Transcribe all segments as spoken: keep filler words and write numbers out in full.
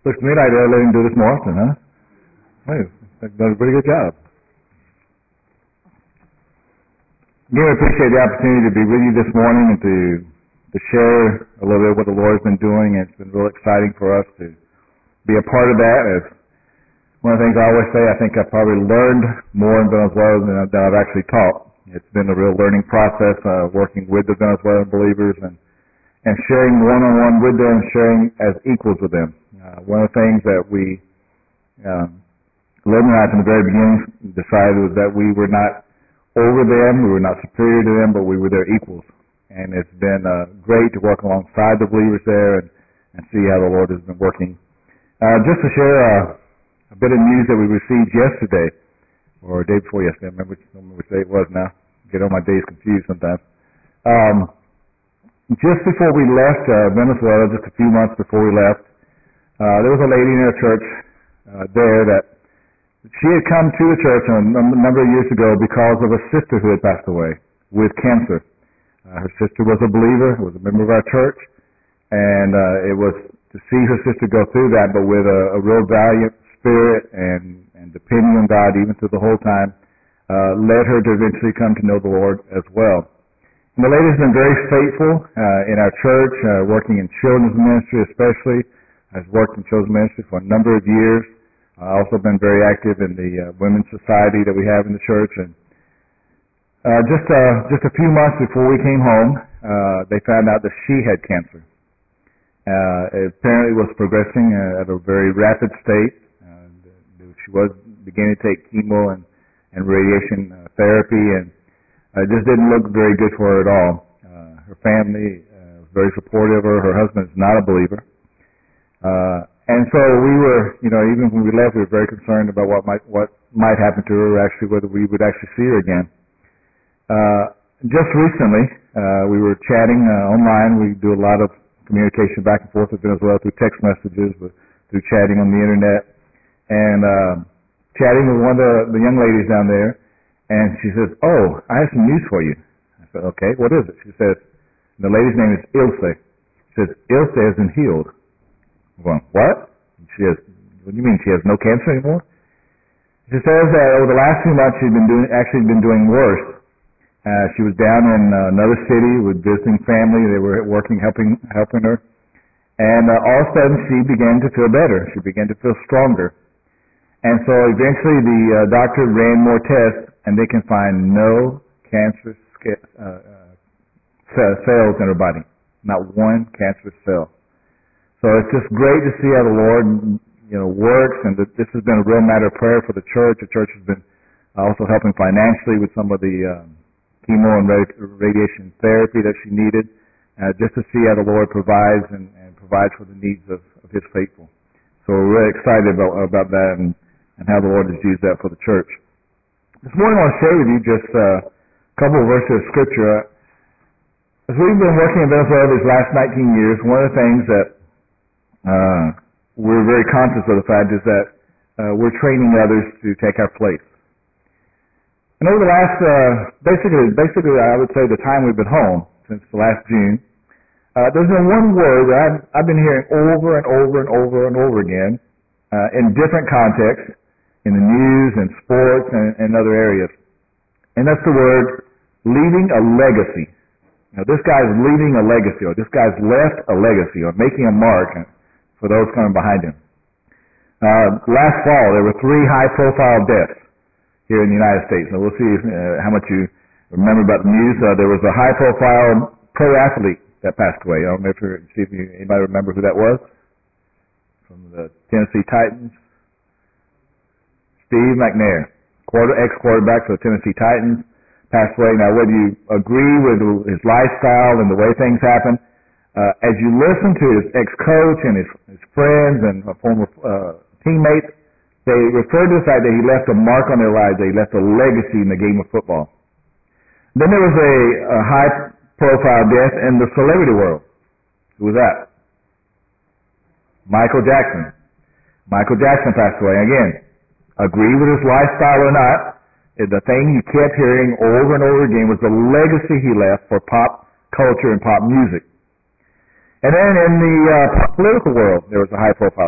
Looks to me like they'll let him do this more often, huh? Hey, they've done a pretty good job. Again, I appreciate the opportunity to be with you this morning and to to share a little bit of what the Lord's been doing. It's been real exciting for us to be a part of that. As one of the things I always say, I think I've probably learned more in Venezuela than, than I've actually taught. It's been a real learning process, uh, working with the Venezuelan believers and, and sharing one-on-one with them, sharing as equals with them. Uh, one of the things that we, um, Lynn and I from the very beginning decided was that we were not over them, we were not superior to them, but we were their equals. And it's been uh, great to work alongside the believers there and, and see how the Lord has been working. Uh, just to share uh, a bit of news that we received yesterday, or the day before yesterday, I remember, I don't remember which day it was now. Get all my days confused sometimes. Um, just before we left uh, Venezuela, just a few months before we left, uh, there was a lady in our church uh, there that she had come to the church a number of years ago because of a sister who had passed away with cancer. Uh, her sister was a believer, was a member of our church, and uh, it was to see her sister go through that, but with a, a real valiant spirit and, and depending on God even through the whole time, uh, led her to eventually come to know the Lord as well. And the lady's been very faithful uh, in our church, uh, working in children's ministry especially. Has worked in children's ministry for a number of years. Uh, also been very active in the uh, women's society that we have in the church. And uh, just uh, just a few months before we came home, uh, they found out that she had cancer. Uh, it apparently was progressing uh, at a very rapid state. Uh, she was beginning to take chemo and, and radiation uh, therapy, and uh, it just didn't look very good for her at all. Uh, her family uh, was very supportive of her. Her husband is not a believer. Uh, and so we were, you know, even when we left, we were very concerned about what might what might happen to her, actually whether we would actually see her again. Uh, just recently, uh, we were chatting uh, online. We do a lot of communication back and forth with Venezuela through text messages, but through chatting on the internet, and uh, chatting with one of the, the young ladies down there, and she says, "Oh, I have some news for you." I said, "Okay, what is it?" She says, the lady's name is Ilse. She says, "Ilse has been healed." I'm going, "What?" She has, "What do you mean she has no cancer anymore?" She says that over the last few months she's been doing, actually been doing worse. Uh, she was down in uh, another city with visiting family. They were working, helping, helping her. And uh, all of a sudden she began to feel better. She began to feel stronger. And so eventually the uh, doctor ran more tests, and they can find no cancerous uh, uh, cells in her body. Not one cancerous cell. So it's just great to see how the Lord, you know, works, and that this has been a real matter of prayer for the church. The church has been also helping financially with some of the um, chemo and radiation therapy that she needed, uh, just to see how the Lord provides and, and provides for the needs of, of His faithful. So we're really excited about, about that and, and how the Lord has used that for the church. This morning I want to share with you just uh, a couple of verses of Scripture. As we've been working in Venezuela these last nineteen years, one of the things that uh, we're very conscious of the fact is that uh, we're training others to take our place. And over the last, uh, basically, basically, I would say the time we've been home, since the last June, uh, there's been one word that I've, I've been hearing over and over and over and over again uh, in different contexts, in the news and sports and, and other areas. And that's the word leaving a legacy. Now, this guy's leaving a legacy, or this guy's left a legacy, or making a mark for those coming behind him. Uh, last fall, there were three high-profile deaths here in the United States. Now, we'll see uh, how much you remember about the news. Uh, there was a high-profile pro athlete that passed away. I don't know if you see if you, anybody remember who that was from the Tennessee Titans. Steve McNair, quarter, ex-quarterback for the Tennessee Titans, passed away. Now, whether you agree with his lifestyle and the way things happen, uh, as you listen to his ex-coach and his, his friends and former uh, teammates, they refer to the fact that he left a mark on their lives, that he left a legacy in the game of football. Then there was a, a high-profile death in the celebrity world. Who was that? Michael Jackson. Michael Jackson passed away. Again, agree with his lifestyle or not, the thing you kept hearing over and over again was the legacy he left for pop culture and pop music. And then in the uh, political world, there was a high-profile death.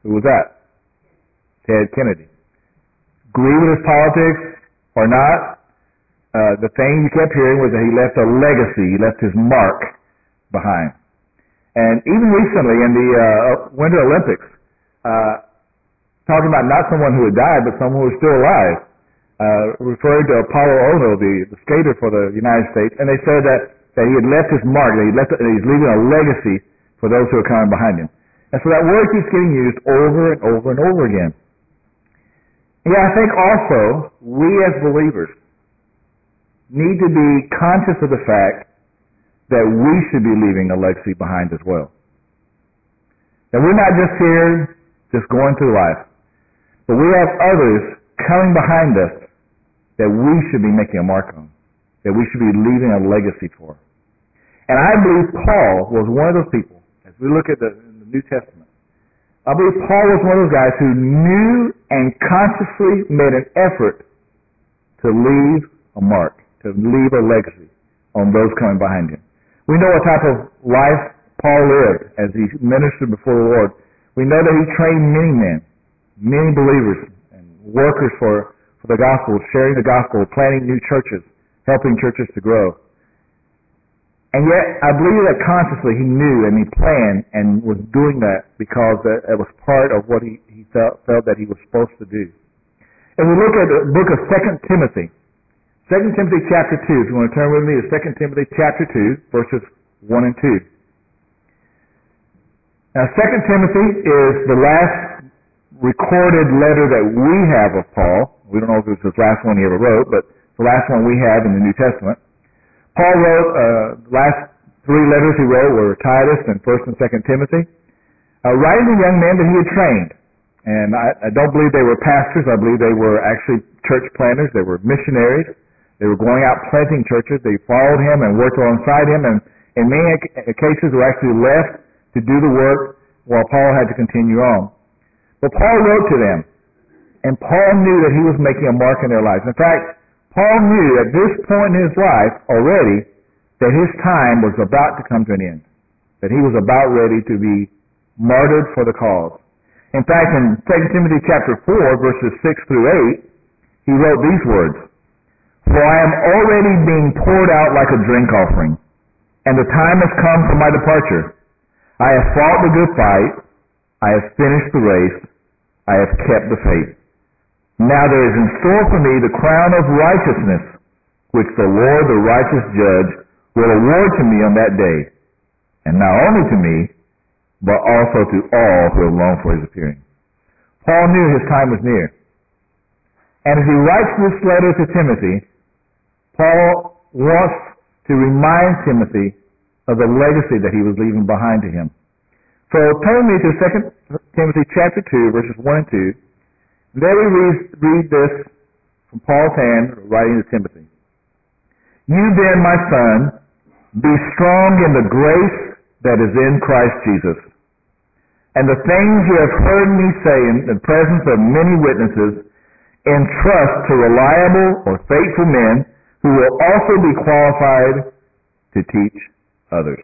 Who was that? Ted Kennedy. Agree with his politics or not, uh, the thing you kept hearing was that he left a legacy, he left his mark behind. And even recently in the uh, Winter Olympics, uh, talking about not someone who had died, but someone who was still alive, uh, referring to Apollo Ono, the, the skater for the United States, and they said that, that he had left his mark, that he left, that he's leaving a legacy for those who are coming behind him. And so that word keeps getting used over and over and over again. Yeah, I think also we as believers need to be conscious of the fact that we should be leaving a legacy behind as well. That we're not just here, just going through life, but we have others coming behind us that we should be making a mark on, that we should be leaving a legacy for. And I believe Paul was one of those people, as we look at the, in the New Testament, I believe Paul was one of those guys who knew and consciously made an effort to leave a mark, to leave a legacy on those coming behind him. We know what type of life Paul lived as he ministered before the Lord. We know that he trained many men, many believers and workers for, for the gospel, sharing the gospel, planting new churches, helping churches to grow. And yet, I believe that consciously he knew and he planned and was doing that because that it was part of what he, he felt, felt that he was supposed to do. If we look at the book of Second Timothy, Second Timothy chapter two, if you want to turn with me to Second Timothy chapter two, verses one and two. Now, Second Timothy is the last recorded letter that we have of Paul. We don't know if it was the last one he ever wrote, but it's the last one we have in the New Testament. Paul wrote, uh, the last three letters he wrote were Titus and First and Second Timothy, uh, writing to young men that he had trained. And I, I don't believe they were pastors. I believe they were actually church planters. They were missionaries. They were going out planting churches. They followed him and worked alongside him, and in many cases were actually left to do the work while Paul had to continue on. But Paul wrote to them, and Paul knew that he was making a mark in their lives. In fact, Paul knew at this point in his life already that his time was about to come to an end, that he was about ready to be martyred for the cause. In fact, in Second Timothy chapter four, verses six through eight, he wrote these words, "For I am already being poured out like a drink offering, and the time has come for my departure. I have fought the good fight, I have finished the race, I have kept the faith. Now there is in store for me the crown of righteousness, which the Lord, the righteous judge, will award to me on that day, and not only to me, but also to all who have longed for his appearing." Paul knew his time was near. And as he writes this letter to Timothy, Paul wants to remind Timothy of the legacy that he was leaving behind to him. So turn me to Second Timothy chapter two, verses one and two. There we read, read this from Paul's hand, writing to Timothy. "You then, my son, be strong in the grace that is in Christ Jesus. And the things you have heard me say in the presence of many witnesses, entrust to reliable or faithful men who will also be qualified to teach others."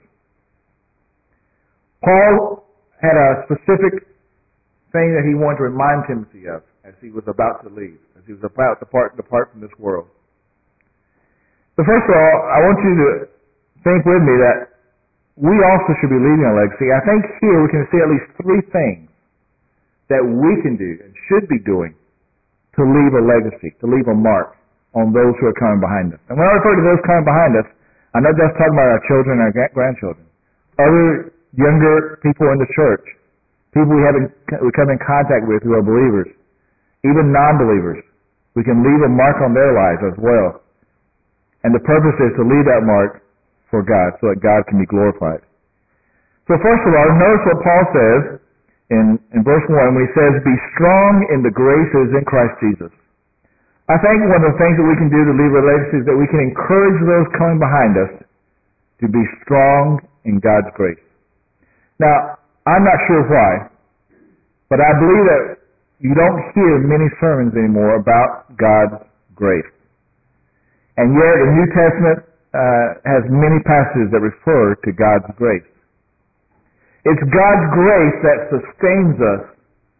Paul had a specific thing that he wanted to remind Timothy of as he was about to leave, as he was about to depart, depart from this world. But first of all, I want you to think with me that we also should be leaving a legacy. I think here we can see at least three things that we can do and should be doing to leave a legacy, to leave a mark on those who are coming behind us. And when I refer to those coming behind us, I'm not just talking about our children and our grandchildren. Other younger people in the church, people we, have in, we come in contact with who are believers, even non-believers. We can leave a mark on their lives as well. And the purpose is to leave that mark for God, so that God can be glorified. So first of all, notice what Paul says in, in verse one when he says, "Be strong in the grace that is in Christ Jesus." I think one of the things that we can do to leave a legacy is that we can encourage those coming behind us to be strong in God's grace. Now, I'm not sure why, but I believe that you don't hear many sermons anymore about God's grace. And yet the New Testament uh, has many passages that refer to God's grace. It's God's grace that sustains us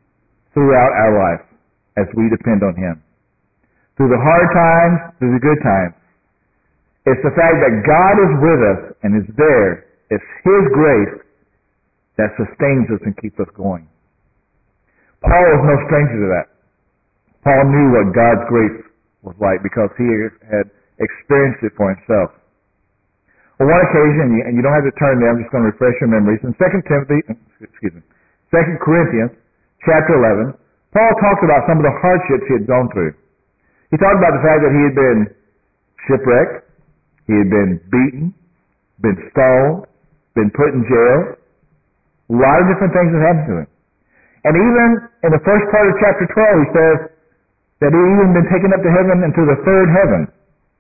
throughout our life as we depend on Him. Through the hard times, through the good times. It's the fact that God is with us and is there. It's His grace that sustains us and keeps us going. Paul was no stranger to that. Paul knew what God's grace was like because he had experienced it for himself. On one occasion, and you don't have to turn there, I'm just going to refresh your memories. In Second Timothy, excuse me, Second Corinthians, chapter eleven, Paul talked about some of the hardships he had gone through. He talked about the fact that he had been shipwrecked, he had been beaten, been stoned, been put in jail. A lot of different things had happened to him. And even in the first part of chapter twelve, he says that he had even been taken up to heaven into the third heaven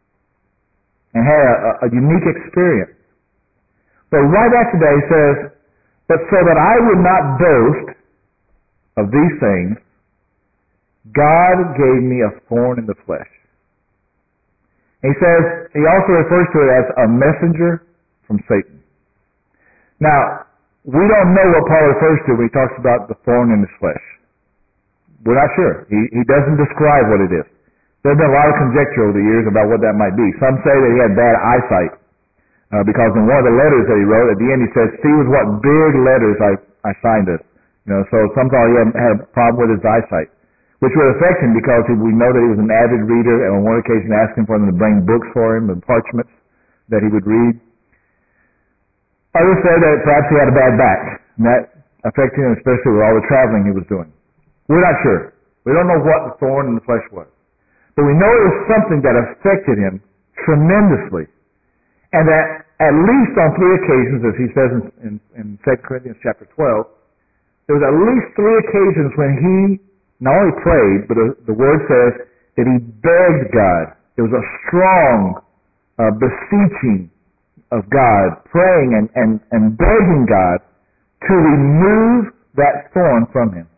and had a, a, a unique experience. But right after that he says, but so that I would not boast of these things, God gave me a thorn in the flesh. And he says, he also refers to it as a messenger from Satan. Now, we don't know what Paul refers to when he talks about the thorn in his flesh. We're not sure. He, he doesn't describe what it is. There's been a lot of conjecture over the years about what that might be. Some say that he had bad eyesight uh, because in one of the letters that he wrote, at the end he says, see with what big letters I, I signed this. You know, so some thought he had, had a problem with his eyesight, which would affect him because he, we know that he was an avid reader, and on one occasion asked him for them to bring books for him and parchments that he would read. Others say that perhaps he had a bad back, and that affected him especially with all the traveling he was doing. We're not sure. We don't know what the thorn in the flesh was. But we know it was something that affected him tremendously. And that at least on three occasions, as he says in, in, in Second Corinthians chapter twelve, there was at least three occasions when he not only prayed, but the, the word says that he begged God. There was a strong uh, beseeching of God, praying and, and, and begging God to remove that thorn from him.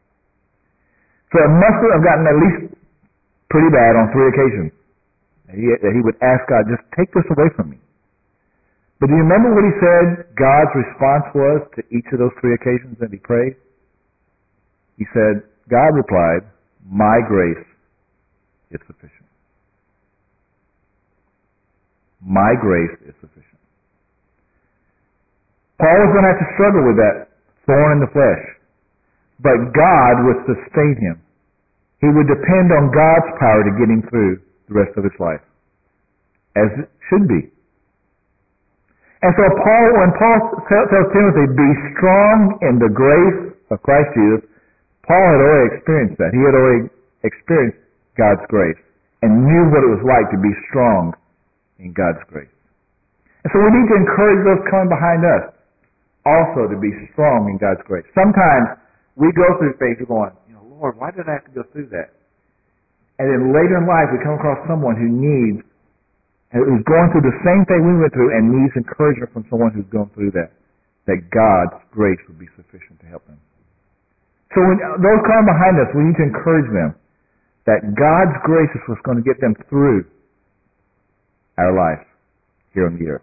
So it must have gotten at least pretty bad on three occasions. That he, that he would ask God, just take this away from me. But do you remember what he said God's response was to each of those three occasions that he prayed? He said, God replied, my grace is sufficient. My grace is sufficient. Paul was going to have to struggle with that thorn in the flesh. But God would sustain him. He would depend on God's power to get him through the rest of his life. As it should be. And so Paul, when Paul tells Timothy, be strong in the grace of Christ Jesus, Paul had already experienced that. He had already experienced God's grace and knew what it was like to be strong in God's grace. And so we need to encourage those coming behind us also to be strong in God's grace. Sometimes we go through things going, you know, Lord, why did I have to go through that? And then later in life we come across someone who needs, who's going through the same thing we went through and needs encouragement from someone who's gone through that, that God's grace would be sufficient to help them. So when those coming behind us, we need to encourage them that God's grace is what's going to get them through our life here on the earth.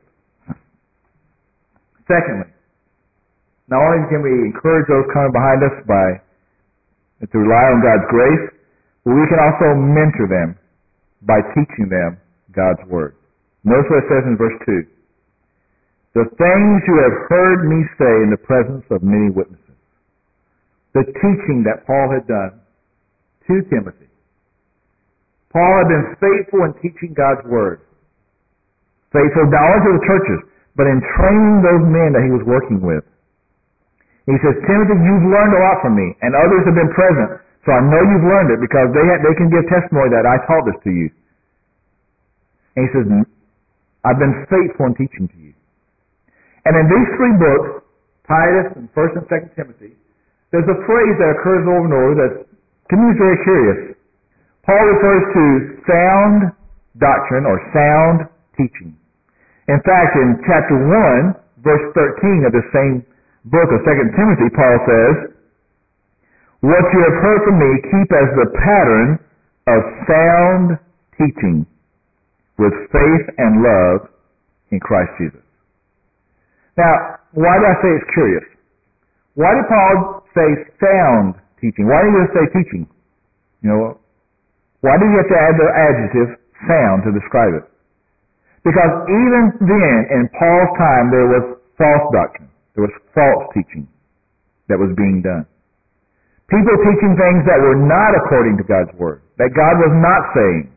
Secondly, not only can we encourage those coming behind us by to rely on God's grace, but we can also mentor them by teaching them God's Word. Notice what it says in verse two. The things you have heard me say in the presence of many witnesses. The teaching that Paul had done to Timothy. Paul had been faithful in teaching God's Word. Faithful not only to the churches, but in training those men that he was working with. He says, Timothy, you've learned a lot from me, and others have been present, so I know you've learned it because they ha- they can give testimony that I taught this to you. And he says, I've been faithful in teaching to you. And in these three books, Titus and First and Second Timothy, there's a phrase that occurs over and over that to me is very curious. Paul refers to sound doctrine or sound teaching. In fact, in chapter one, verse thirteen of the same book of Second Timothy, Paul says, what you have heard from me, keep as the pattern of sound teaching with faith and love in Christ Jesus. Now, why do I say it's curious? Why did Paul say sound teaching. Why did he say teaching? You know, why did he have to add the adjective sound to describe it? Because even then, in Paul's time, there was false doctrine. There was false teaching that was being done. People teaching things that were not according to God's Word, that God was not saying.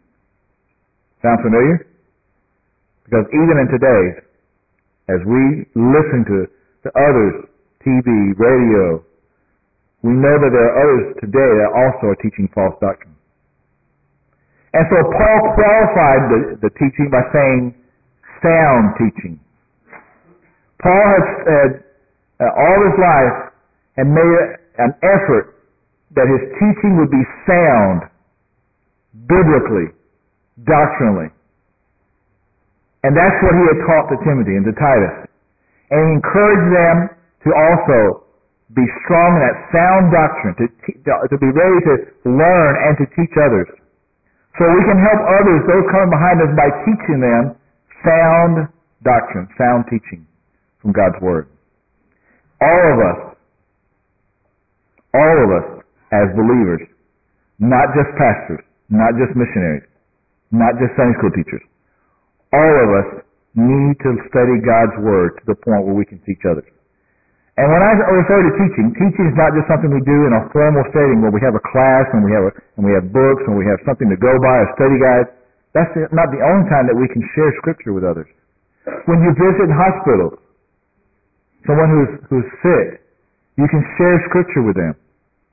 Sound familiar? Because even in today, as we listen to, to others, T V, radio, we know that there are others today that also are teaching false doctrine. And so Paul qualified the, the teaching by saying sound teaching. Paul has said uh, all his life and made an effort that his teaching would be sound, biblically, doctrinally. And that's what he had taught to Timothy and to Titus. And he encouraged them to also be strong in that sound doctrine, to, te- to be ready to learn and to teach others. So we can help others, those coming behind us, by teaching them sound doctrine, sound teaching from God's Word. All of us, all of us as believers, not just pastors, not just missionaries, not just Sunday school teachers, all of us need to study God's Word to the point where we can teach others. And when I refer to teaching, teaching is not just something we do in a formal setting where we have a class and we have a, and we have books and we have something to go by, a study guide. That's not the only time that we can share Scripture with others. When you visit hospitals, someone who's who's sick, you can share Scripture with them.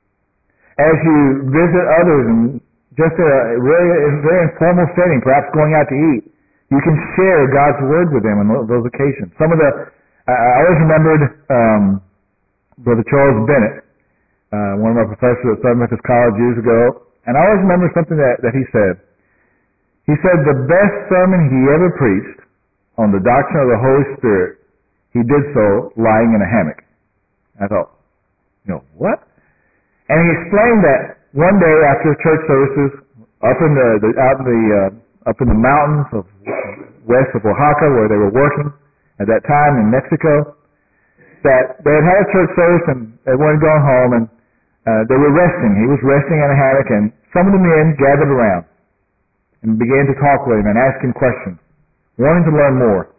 As you visit others in just a really a very informal setting, perhaps going out to eat, you can share God's Word with them on those occasions. Some of the I always remembered um, Brother Charles Bennett, uh, one of my professors at Southern Methodist College years ago, and I always remember something that, that he said. He said the best sermon he ever preached on the doctrine of the Holy Spirit, he did so lying in a hammock. I thought, you know, what? And he explained that one day after church services, up in the, the out in the uh, up in the mountains of west of Oaxaca, where they were working at that time in Mexico, that they had had a church service and everyone had gone home and uh, they were resting. He was resting in a hammock and some of the men gathered around and began to talk with him and ask him questions, wanting to learn more.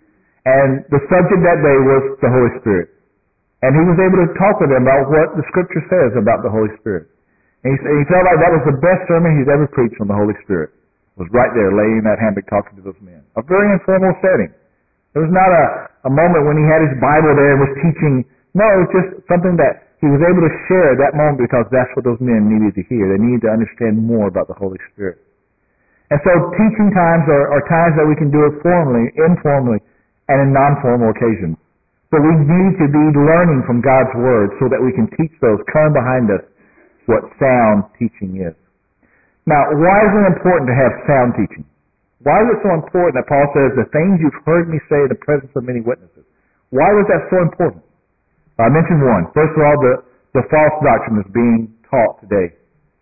And the subject that day was the Holy Spirit. And he was able to talk with them about what the Scripture says about the Holy Spirit. And he, he felt like that was the best sermon he's ever preached on the Holy Spirit. Was right there laying in that hammock talking to those men. A very informal setting. It was not a, a moment when he had his Bible there and was teaching. No, it was just something that he was able to share at that moment because that's what those men needed to hear. They needed to understand more about the Holy Spirit. And so teaching times are, are times that we can do it formally, informally, and in non-formal occasions. But we need to be learning from God's Word so that we can teach those coming behind us what sound teaching is. Now, why is it important to have sound teaching? Why is it so important that Paul says, the things you've heard me say in the presence of many witnesses? Why was that so important? I mentioned one. First of all, the, the false doctrine that's being taught today.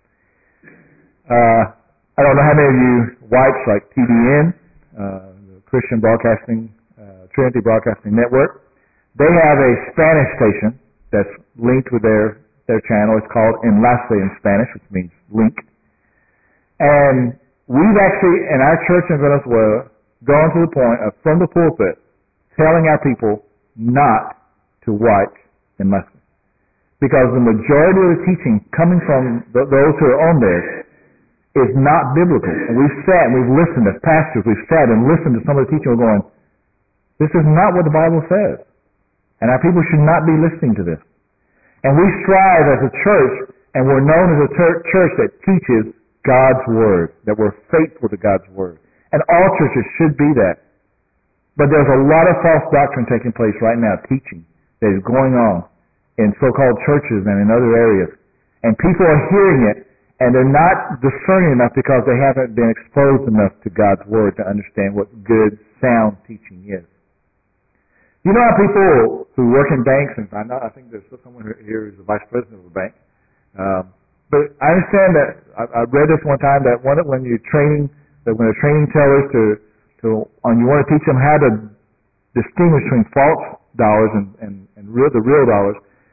Uh, I don't know how many of you watch like T B N, uh, the Christian Broadcasting, uh, Trinity Broadcasting Network. They have a Spanish station that's linked with their, their channel. It's called Enlace in Spanish, which means link. And we've actually, in our church in Venezuela, gone to the point of, from the pulpit, telling our people not to watch Enlace. Because the majority of the teaching coming from th- those who are on there is not biblical. And we've sat and we've listened as pastors, we've sat and listened to some of the teaching, we're going, this is not what the Bible says. And our people should not be listening to this. And we strive as a church, and we're known as a ter- church that teaches God's Word, that we're faithful to God's Word. And all churches should be that. But there's a lot of false doctrine taking place right now, teaching that is going on in so-called churches and in other areas. And people are hearing it, and they're not discerning enough because they haven't been exposed enough to God's Word to understand what good, sound teaching is. You know how people who work in banks, and I know I think there's someone here who's the vice president of a bank, um, but I understand that, I, I read this one time, that one, when you're training, that when they're training tellers to, to, and you want to teach them how to distinguish between false dollars and, and, and real, the real dollars,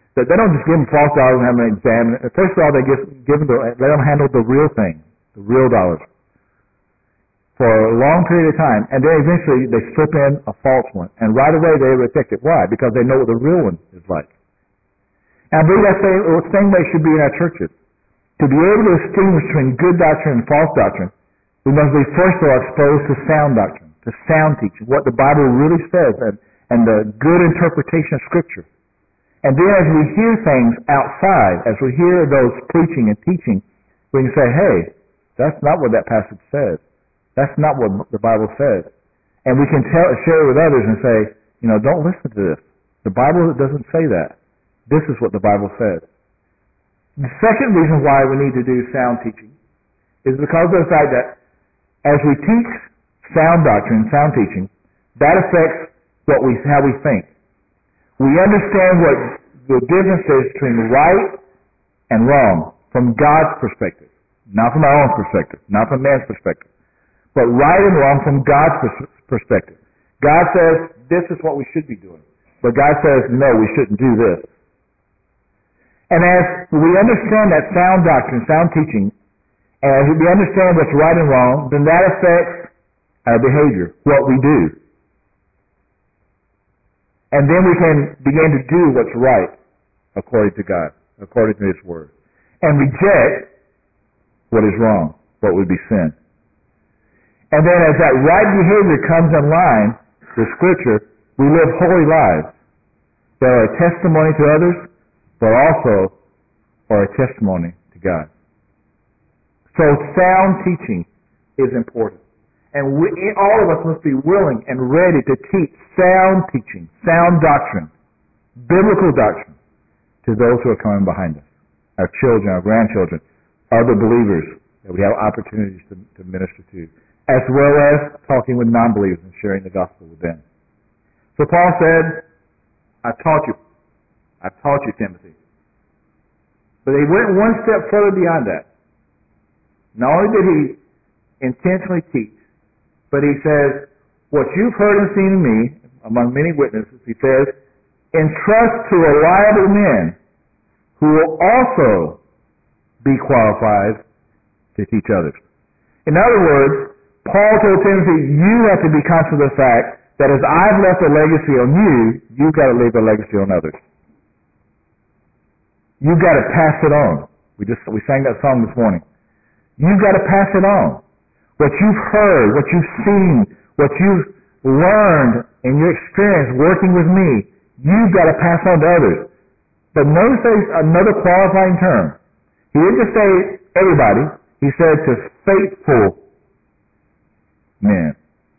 That they don't just give them false dollars and have them examine it. First of all, they give, give them the, let them handle the real thing, the real dollars, for a long period of time, and then eventually they slip in a false one, and right away they reject it. Why? Because they know what the real one is like. And I believe that same, the same way should be in our churches. To be able to distinguish between good doctrine and false doctrine, we must be first of all exposed to sound doctrine, to sound teaching, what the Bible really says, and, and the good interpretation of Scripture. And then as we hear things outside, as we hear those preaching and teaching, we can say, hey, that's not what that passage says. That's not what the Bible says. And we can tell, share it with others and say, you know, don't listen to this. The Bible doesn't say that. This is what the Bible says. The second reason why we need to do sound teaching is because of the fact that as we teach sound doctrine, sound teaching, that affects what we, how we think. We understand what the difference is between right and wrong from God's perspective, not from our own perspective, not from man's perspective, but right and wrong from God's perspective. God says this is what we should be doing, but God says no, we shouldn't do this. And as we understand that sound doctrine, sound teaching, and as we understand what's right and wrong, then that affects our behavior, what we do. And then we can begin to do what's right according to God, according to His Word. And reject what is wrong, what would be sin. And then as that right behavior comes in line with Scripture, we live holy lives that are a testimony to others, but also are a testimony to God. So sound teaching is important. And we, all of us must be willing and ready to teach sound teaching, sound doctrine, biblical doctrine to those who are coming behind us, our children, our grandchildren, other believers that we have opportunities to, to minister to, as well as talking with non-believers and sharing the gospel with them. So Paul said, I taught you. I taught you, Timothy. But he went one step further beyond that. Not only did he intentionally teach, but he says, what you've heard and seen in me, among many witnesses, he says, entrust to reliable men who will also be qualified to teach others. In other words, Paul told Timothy, you have to be conscious of the fact that as I've left a legacy on you, you've got to leave a legacy on others. You've got to pass it on. We just we sang that song this morning. You've got to pass it on. What you've heard, what you've seen, what you've learned in your experience working with me, you've got to pass on to others. But notice there's another qualifying term. He didn't just say everybody. He said to faithful men.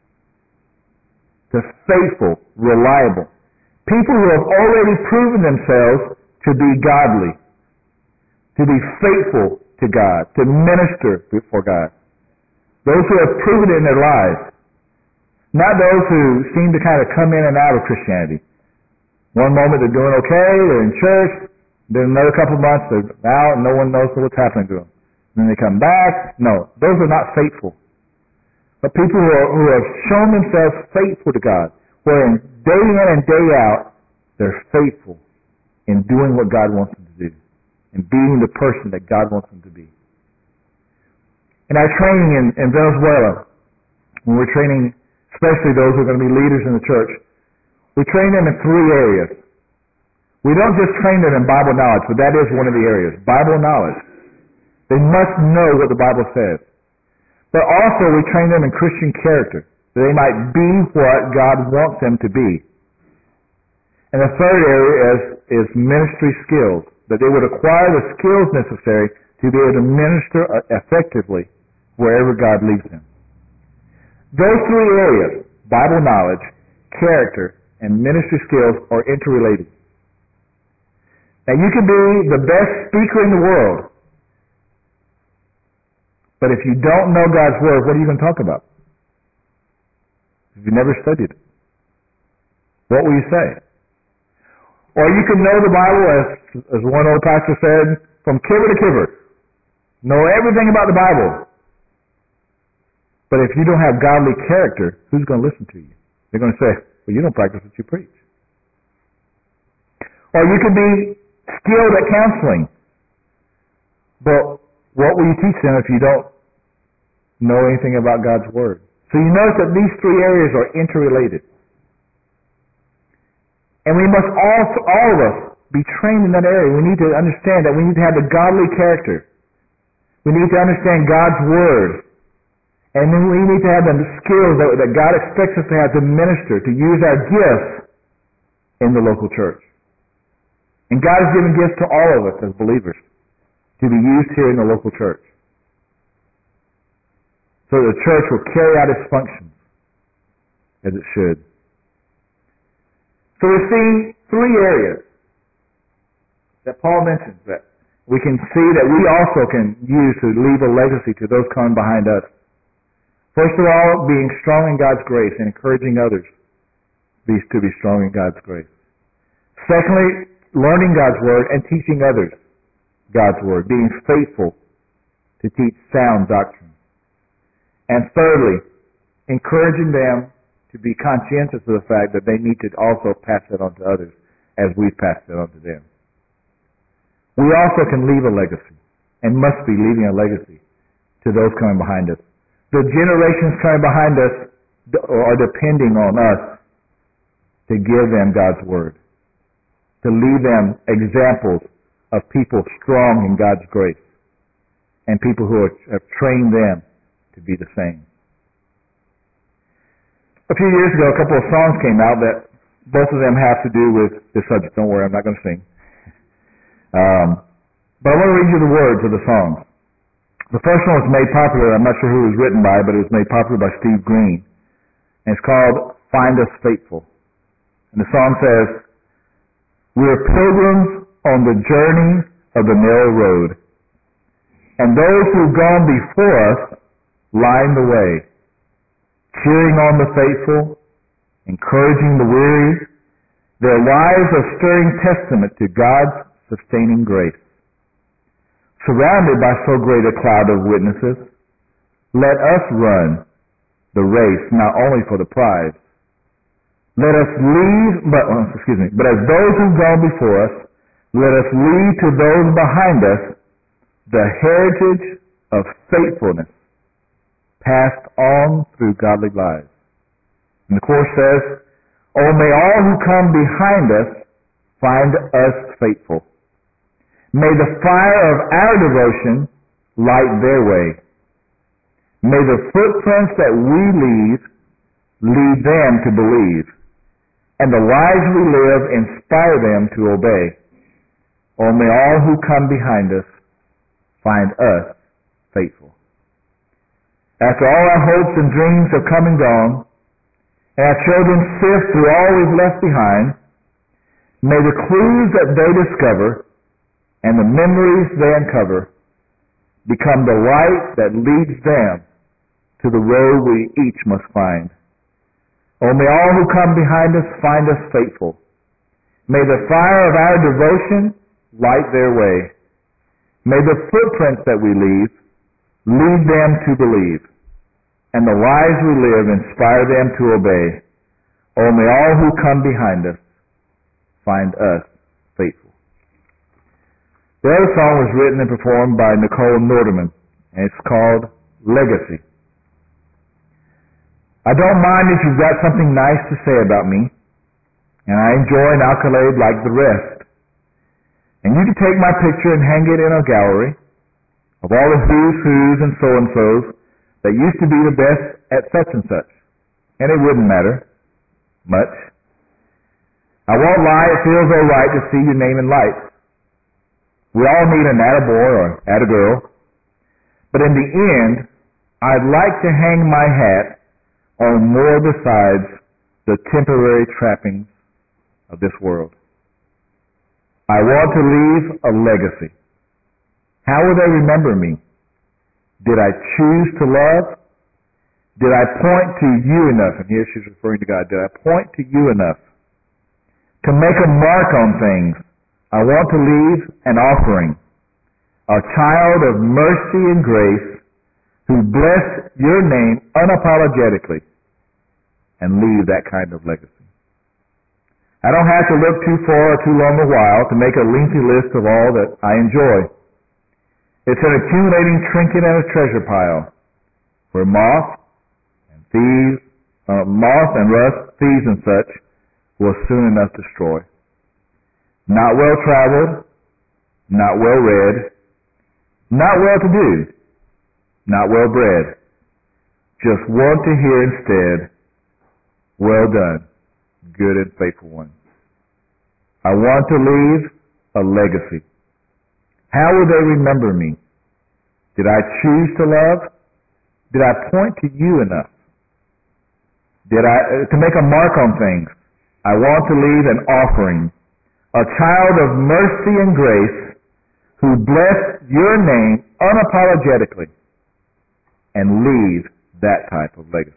To faithful, reliable. People who have already proven themselves to be godly. To be faithful to God. To minister before God. Those who have proven it in their lives. Not those who seem to kind of come in and out of Christianity. One moment they're doing okay, they're in church, then another couple of months they're out and no one knows what's happening to them. Then they come back. No, those are not faithful. But people who, are, who have shown themselves faithful to God, wherein day in and day out, they're faithful in doing what God wants them to do, and being the person that God wants them to be. In our training in, in Venezuela, when we're training, especially those who are going to be leaders in the church, we train them in three areas. We don't just train them in Bible knowledge, but that is one of the areas, Bible knowledge. They must know what the Bible says. But also we train them in Christian character, that they might be what God wants them to be. And the third area is, is ministry skills, that they would acquire the skills necessary to be able to minister effectively wherever God leads them. Those three areas, Bible knowledge, character, and ministry skills, are interrelated. Now you can be the best speaker in the world, but if you don't know God's Word, what are you going to talk about? If you never studied it, what will you say? Or you can know the Bible, as, as one old pastor said, from kiver to kiver. Know everything about the Bible. But if you don't have godly character, who's going to listen to you? They're going to say, well, you don't practice what you preach. Or you could be skilled at counseling. But what will you teach them if you don't know anything about God's Word? So you notice that these three areas are interrelated. And we must all, all of us, be trained in that area. We need to understand that we need to have the godly character. We need to understand God's Word. And then we need to have the skills that, that God expects us to have to minister, to use our gifts in the local church. And God has given gifts to all of us as believers to be used here in the local church, so that the church will carry out its functions as it should. So we see three areas that Paul mentions that we can see that we also can use to leave a legacy to those coming behind us. First of all, being strong in God's grace and encouraging others to be strong in God's grace. Secondly, learning God's Word and teaching others God's Word, being faithful to teach sound doctrine. And thirdly, encouraging them to be conscientious of the fact that they need to also pass it on to others as we've passed it on to them. We also can leave a legacy and must be leaving a legacy to those coming behind us. The generations coming behind us are depending on us to give them God's Word, to leave them examples of people strong in God's grace and people who are, have trained them to be the same. A few years ago, a couple of songs came out that both of them have to do with this subject. Don't worry, I'm not going to sing. Um, but I want to read you the words of the songs. The first one was made popular. I'm not sure who it was written by, but it was made popular by Steve Green. And it's called Find Us Faithful. And the song says, "We're pilgrims on the journey of the narrow road, and those who've gone before us line the way, cheering on the faithful, encouraging the weary, their lives a stirring testament to God's sustaining grace. Surrounded by so great a cloud of witnesses, let us run the race not only for the prize. Let us leave, but, oh, excuse me, but as those who've gone before us, let us leave to those behind us the heritage of faithfulness passed on through godly lives." And the chorus says, "Oh, may all who come behind us find us faithful. May the fire of our devotion light their way. May the footprints that we leave lead them to believe, and the lives we live inspire them to obey. Or may all who come behind us find us faithful." After all our hopes and dreams have come and gone, and our children sift through all we've left behind, may the clues that they discover and the memories they uncover become the light that leads them to the road we each must find. Oh, may all who come behind us find us faithful. May the fire of our devotion light their way. May the footprints that we leave lead them to believe, and the lives we live inspire them to obey. Oh, may all who come behind us find us faithful. The other song was written and performed by Nicole Norderman, and it's called Legacy. "I don't mind if you've got something nice to say about me, and I enjoy an accolade like the rest. And you can take my picture and hang it in a gallery of all the who's who's and so-and-sos that used to be the best at such and such, and it wouldn't matter much. I won't lie, it feels all right to see your name in lights. We all need an attaboy or attagirl, but in the end, I'd like to hang my hat on more besides the temporary trappings of this world. I want to leave a legacy. How will they remember me? Did I choose to love? Did I point to you enough?" And here she's referring to God. "Did I point to you enough to make a mark on things? I want to leave an offering, a child of mercy and grace who bless your name unapologetically and leave that kind of legacy." I don't have to look too far or too long a while to make a lengthy list of all that I enjoy. It's an accumulating trinket and a treasure pile where moth and thieves, uh, moth and rust, thieves and such will soon enough destroy. Not well traveled, not well read, not well to do, not well bred. Just want to hear instead, well done, good and faithful one. I want to leave a legacy. How will they remember me? Did I choose to love? Did I point to you enough? Did I, uh, to make a mark on things? I want to leave an offering, a child of mercy and grace who bless your name unapologetically and leave that type of legacy.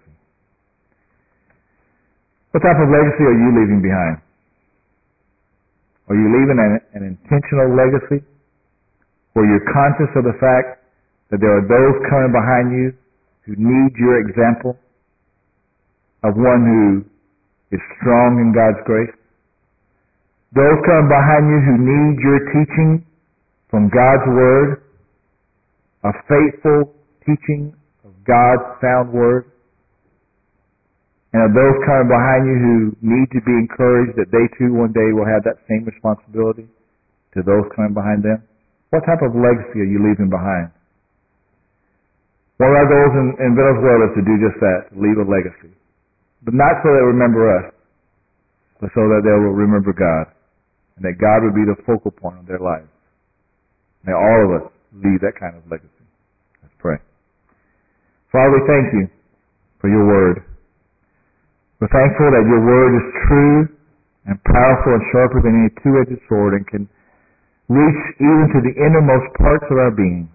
What type of legacy are you leaving behind? Are you leaving an, an intentional legacy where you're conscious of the fact that there are those coming behind you who need your example of one who is strong in God's grace? Those coming behind you who need your teaching from God's Word, a faithful teaching of God's sound Word? And of those coming behind you who need to be encouraged that they too one day will have that same responsibility to those coming behind them? What type of legacy are you leaving behind? One of our goals in, in Venezuela is to do just that, to leave a legacy. But not so they remember us, but so that they will remember God, and that God would be the focal point of their lives. May all of us leave that kind of legacy. Let's pray. Father, we thank you for your word. We're thankful that your word is true and powerful and sharper than any two-edged sword and can reach even to the innermost parts of our being.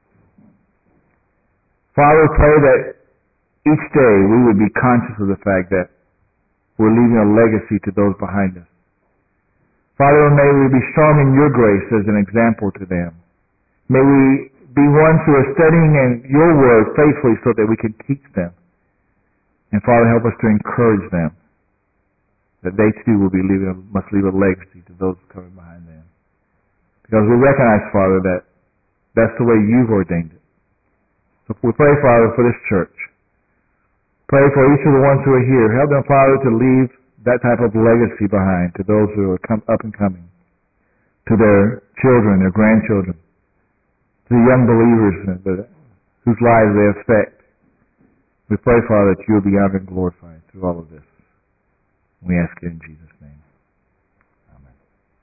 Father, we pray that each day we would be conscious of the fact that we're leaving a legacy to those behind us. Father, may we be strong in your grace as an example to them. May we be ones who are studying in your word faithfully so that we can teach them. And Father, help us to encourage them that they too will be leaving, must leave a legacy to those coming behind them. Because we recognize, Father, that that's the way you've ordained it. So we pray, Father, for this church. Pray for each of the ones who are here. Help them, Father, to leave that type of legacy behind to those who are come, up and coming, to their children, their grandchildren, to the young believers whose lives they affect. We pray, Father, that you will be honored and glorified through all of this. We ask it in Jesus' name. Amen.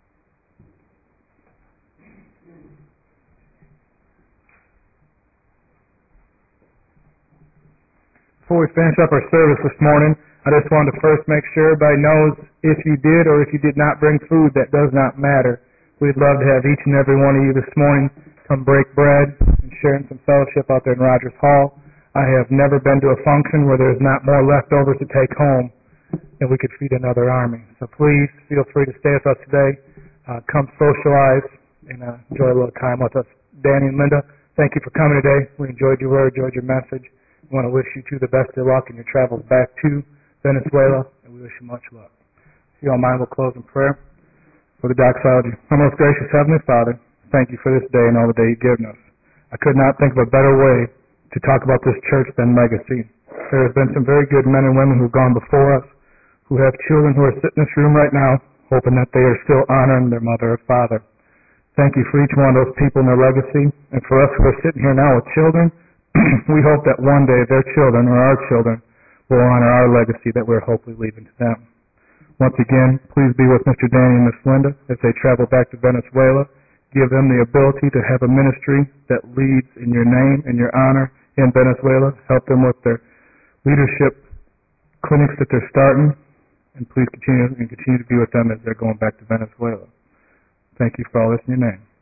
Before we finish up our service this morning, I just wanted to first make sure everybody knows if you did or if you did not bring food, that does not matter. We'd love to have each and every one of you this morning come break bread and share in some fellowship out there in Rogers Hall. I have never been to a function where there's not more leftovers to take home and we could feed another army. So please feel free to stay with us today. Uh, come socialize and uh, enjoy a little time with us. Danny and Linda, thank you for coming today. We enjoyed your word, enjoyed your message. We want to wish you two the best of luck in your travels back to Venezuela, and we wish you much luck. If you don't mind, we'll close in prayer for the doxology. Our most gracious Heavenly Father, thank you for this day and all the day you've given us. I could not think of a better way to talk about this church than legacy. There have been some very good men and women who've gone before us, who have children who are sitting in this room right now, hoping that they are still honoring their mother or father. Thank you for each one of those people and their legacy, and for us who are sitting here now with children, we hope that one day their children or our children will honor our legacy that we're hopefully leaving to them. Once again, please be with Mister Danny and Miss Linda as they travel back to Venezuela. Give them the ability to have a ministry that leads in your name and your honor in Venezuela. Help them with their leadership clinics that they're starting, and please continue and continue to be with them as they're going back to Venezuela. Thank you for all this in your name.